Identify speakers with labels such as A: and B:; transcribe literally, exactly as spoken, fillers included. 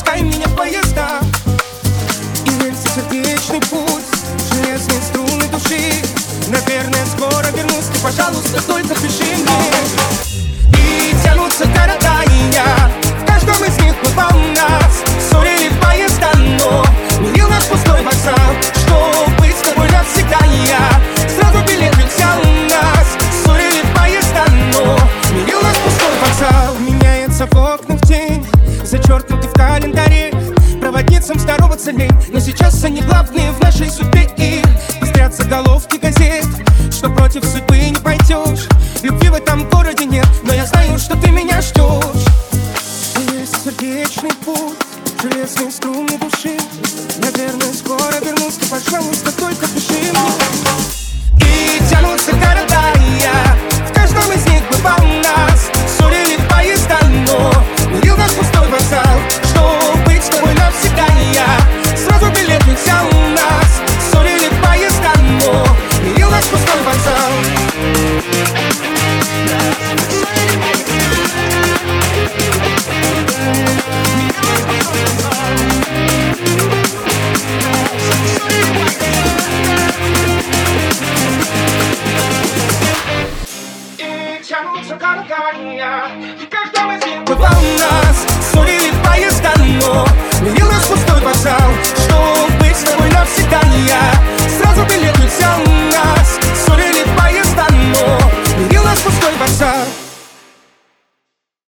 A: пускай меня в поезда и рельсы, сердечный путь, железные струны души. Наверное, скоро вернусь, ты, пожалуйста, только пиши мне. И тянутся города, и я в каждом из них бывал нас. Ссорили поезда, но мирил наш пустой вокзал. Чтоб быть с тобой навсегда, я сразу билет взял нас. Ссорили поезда, но мирил наш пустой вокзал. Меняется в окнах тень, зачеркнутый в календаре. Проводницам здороваться лень, но сейчас они главные в нашей судьбе. И пестрят заголовки газет, что против судьбы не пойдешь. Любви в этом городе нет, но я знаю, что ты меня ждешь. Есть сердечный путь, железные струны души.